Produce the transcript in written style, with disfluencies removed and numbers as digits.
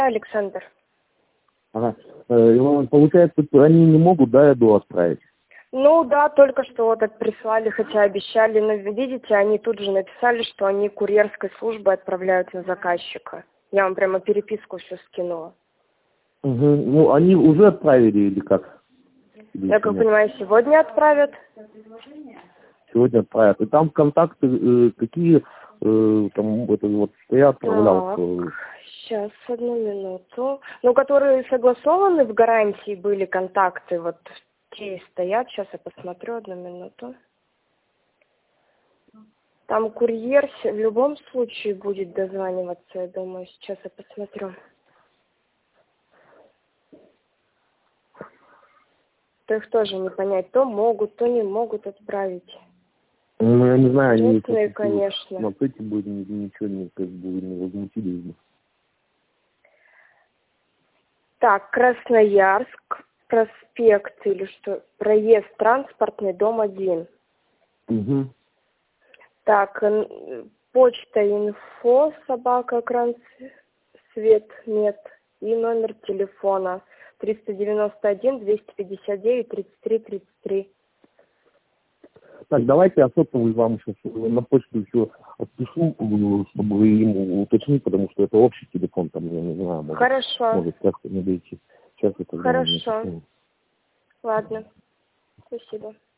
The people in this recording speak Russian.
Александр. Ага. Получается, они не могут, да, еду отправить? Ну да, только что вот это прислали, хотя обещали, но видите, они тут же написали, что они курьерской службой отправляют на заказчика. Я вам прямо переписку все скинула. Угу. Ну, они уже отправили или как? Или Я как понимаю, сегодня отправят. Сегодня отправят. И там контакты какие там это вот я отправлял. Сейчас, одну минуту. Ну, которые согласованы в гарантии были контакты, вот те стоят. Сейчас я посмотрю, одну минуту. Там курьер в любом случае будет дозваниваться, я думаю. Сейчас я посмотрю. То их тоже не понять. То могут, то не могут отправить. Ну, я не знаю, они Честные, конечно. смотрите, будет ничего не, как бы, не возмутились бы. Так, Красноярск, проспект или что? Проезд транспортный, дом 1. Угу. Так, почта инфо, собака, Светмет и номер телефона 391-259-33-33. Так, давайте я сотовый вам сейчас на почту еще отпишу, чтобы ему уточнить, потому что это общий телефон, там, я не знаю, может, Хорошо. Может как-то не дойти. Сейчас это Хорошо. Ладно. Спасибо.